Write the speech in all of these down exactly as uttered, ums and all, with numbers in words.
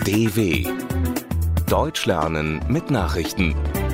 D W Deutsch lernen mit Nachrichten.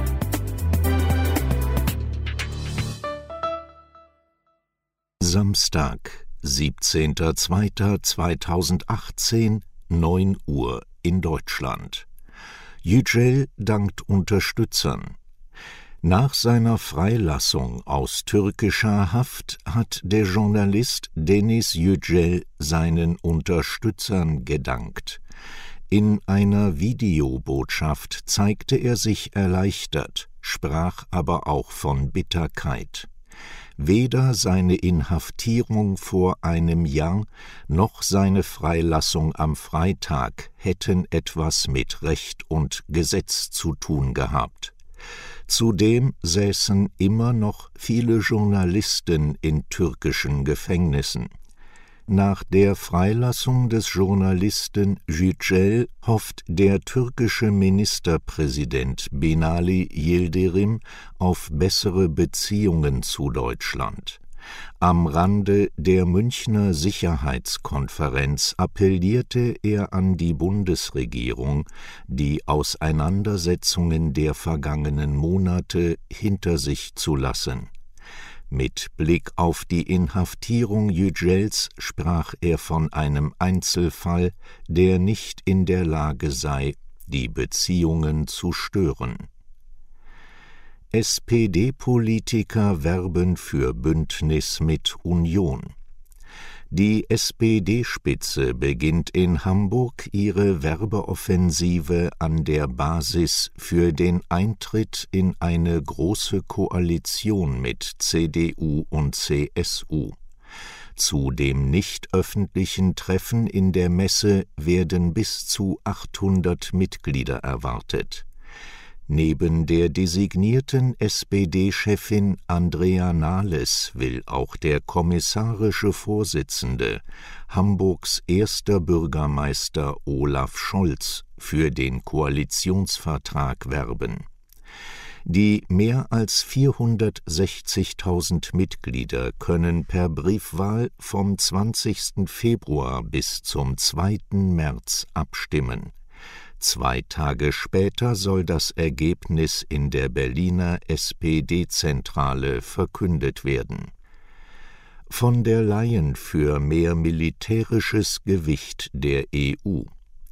Samstag, siebzehnter zweiter zweitausendachtzehn, neun Uhr in Deutschland. Yücel dankt Unterstützern. Nach seiner Freilassung aus türkischer Haft hat der Journalist Deniz Yücel seinen Unterstützern gedankt. In einer Videobotschaft zeigte er sich erleichtert, sprach aber auch von Bitterkeit. Weder seine Inhaftierung vor einem Jahr noch seine Freilassung am Freitag hätten etwas mit Recht und Gesetz zu tun gehabt. Zudem säßen immer noch viele Journalisten in türkischen Gefängnissen. Nach der Freilassung des Journalisten Yücel hofft der türkische Ministerpräsident Binali Yildirim auf bessere Beziehungen zu Deutschland. Am Rande der Münchner Sicherheitskonferenz appellierte er an die Bundesregierung, die Auseinandersetzungen der vergangenen Monate hinter sich zu lassen. Mit Blick auf die Inhaftierung Yücels sprach er von einem Einzelfall, der nicht in der Lage sei, die Beziehungen zu stören. S P D-Politiker werben für Bündnis mit Union. Die S P D-Spitze beginnt in Hamburg ihre Werbeoffensive an der Basis für den Eintritt in eine große Koalition mit C D U und C S U. Zu dem nicht öffentlichen Treffen in der Messe werden bis zu achthundert Mitglieder erwartet. Neben der designierten S P D-Chefin Andrea Nahles will auch der kommissarische Vorsitzende, Hamburgs erster Bürgermeister Olaf Scholz, für den Koalitionsvertrag werben. Die mehr als vierhundertsechzigtausend Mitglieder können per Briefwahl vom zwanzigsten Februar bis zum zweiten März abstimmen. Zwei Tage später soll das Ergebnis in der Berliner S P D-Zentrale verkündet werden. Von der Leyen für mehr militärisches Gewicht der E U.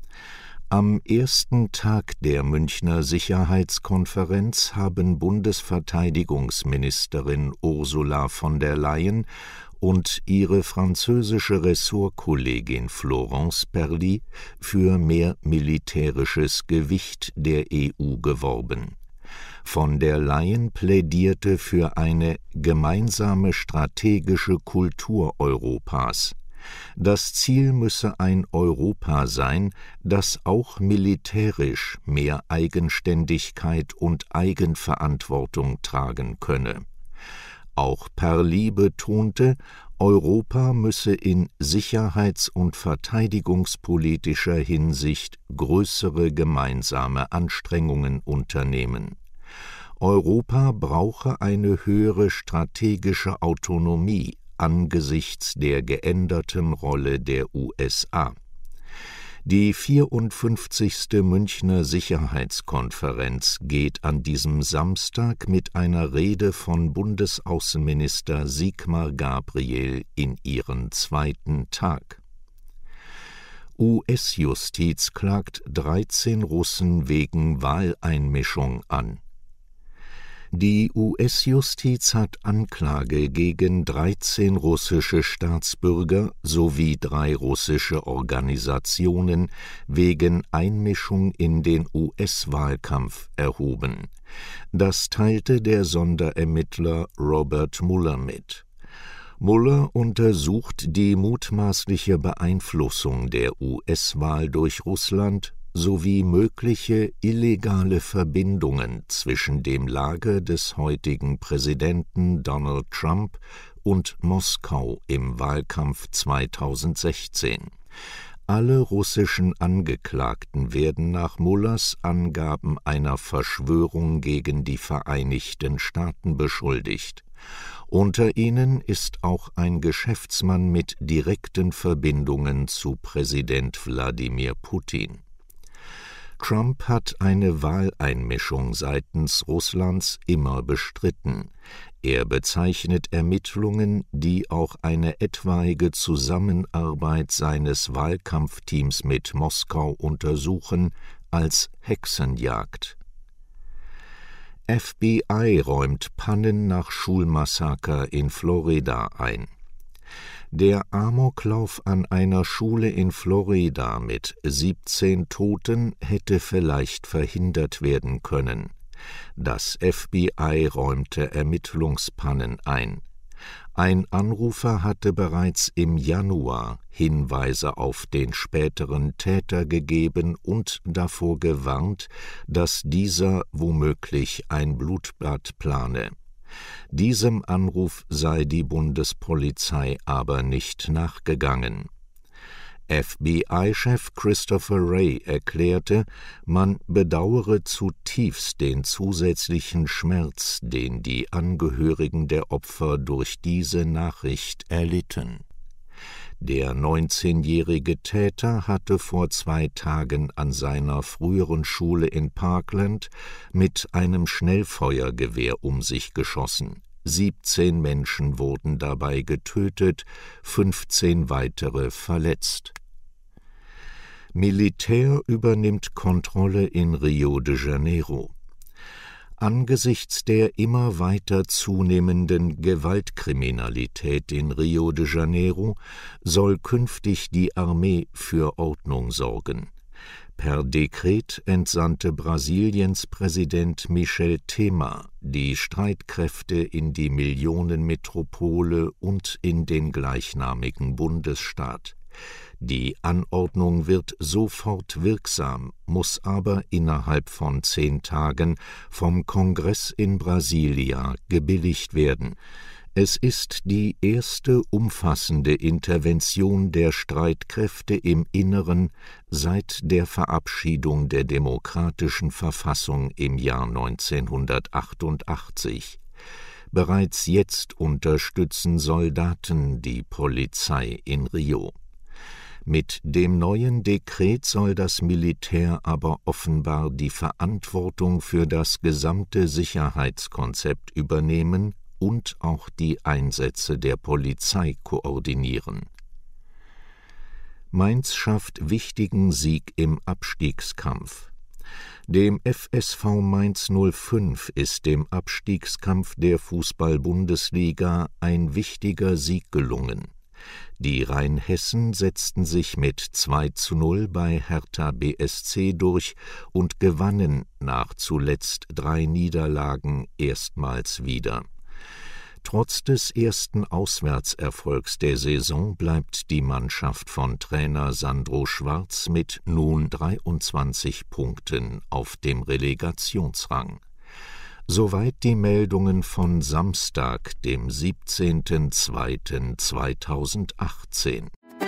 Am ersten Tag der Münchner Sicherheitskonferenz haben Bundesverteidigungsministerin Ursula von der Leyen und ihre französische Ressortkollegin Florence Parly für mehr militärisches Gewicht der E U geworben. Von der Leyen plädierte für eine gemeinsame strategische Kultur Europas. Das Ziel müsse ein Europa sein, das auch militärisch mehr Eigenständigkeit und Eigenverantwortung tragen könne. Auch Parly betonte, Europa müsse in sicherheits- und verteidigungspolitischer Hinsicht größere gemeinsame Anstrengungen unternehmen. Europa brauche eine höhere strategische Autonomie angesichts der geänderten Rolle der U S A. Die vierundfünfzigste Münchner Sicherheitskonferenz geht an diesem Samstag mit einer Rede von Bundesaußenminister Sigmar Gabriel in ihren zweiten Tag. U S-Justiz klagt dreizehn Russen wegen Wahleinmischung an. Die U S-Justiz hat Anklage gegen dreizehn russische Staatsbürger sowie drei russische Organisationen wegen Einmischung in den U S-Wahlkampf erhoben. Das teilte der Sonderermittler Robert Mueller mit. Mueller untersucht die mutmaßliche Beeinflussung der U S-Wahl durch Russland sowie mögliche illegale Verbindungen zwischen dem Lager des heutigen Präsidenten Donald Trump und Moskau im Wahlkampf zweitausendsechzehn. Alle russischen Angeklagten werden nach Muellers Angaben einer Verschwörung gegen die Vereinigten Staaten beschuldigt. Unter ihnen ist auch ein Geschäftsmann mit direkten Verbindungen zu Präsident Wladimir Putin. Trump hat eine Wahleinmischung seitens Russlands immer bestritten. Er bezeichnet Ermittlungen, die auch eine etwaige Zusammenarbeit seines Wahlkampfteams mit Moskau untersuchen, als Hexenjagd. F B I räumt Pannen nach Schulmassaker in Florida ein. Der Amoklauf an einer Schule in Florida mit siebzehn Toten hätte vielleicht verhindert werden können. Das F B I räumte Ermittlungspannen ein. Ein Anrufer hatte bereits im Januar Hinweise auf den späteren Täter gegeben und davor gewarnt, dass dieser womöglich ein Blutbad plane. Diesem Anruf sei die Bundespolizei aber nicht nachgegangen. F B I-Chef Christopher Wray erklärte, man bedauere zutiefst den zusätzlichen Schmerz, den die Angehörigen der Opfer durch diese Nachricht erlitten. Der neunzehnjährige Täter hatte vor zwei Tagen an seiner früheren Schule in Parkland mit einem Schnellfeuergewehr um sich geschossen. siebzehn Menschen wurden dabei getötet, fünfzehn weitere verletzt. Militär übernimmt Kontrolle in Rio de Janeiro. Angesichts der immer weiter zunehmenden Gewaltkriminalität in Rio de Janeiro soll künftig die Armee für Ordnung sorgen. Per Dekret entsandte Brasiliens Präsident Michel Temer die Streitkräfte in die Millionenmetropole und in den gleichnamigen Bundesstaat. Die Anordnung wird sofort wirksam, muss aber innerhalb von zehn Tagen vom Kongress in Brasilia gebilligt werden. Es ist die erste umfassende Intervention der Streitkräfte im Inneren seit der Verabschiedung der demokratischen Verfassung im Jahr neunzehnhundertachtundachtzig. Bereits jetzt unterstützen Soldaten die Polizei in Rio. Mit dem neuen Dekret soll das Militär aber offenbar die Verantwortung für das gesamte Sicherheitskonzept übernehmen und auch die Einsätze der Polizei koordinieren. Mainz schafft wichtigen Sieg im Abstiegskampf. Dem F S V Mainz null fünf ist im Abstiegskampf der Fußball-Bundesliga ein wichtiger Sieg gelungen. Die Rheinhessen setzten sich mit zwei zu null bei Hertha B S C durch und gewannen nach zuletzt drei Niederlagen erstmals wieder. Trotz des ersten Auswärtserfolgs der Saison bleibt die Mannschaft von Trainer Sandro Schwarz mit nun dreiundzwanzig Punkten auf dem Relegationsrang. Soweit die Meldungen von Samstag, dem siebzehnten zweiten zweitausendachtzehn.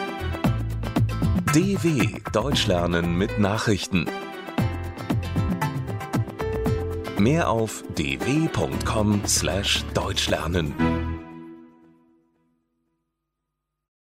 D W Deutsch lernen mit Nachrichten. Mehr auf d w punkt com slash deutsch lernen.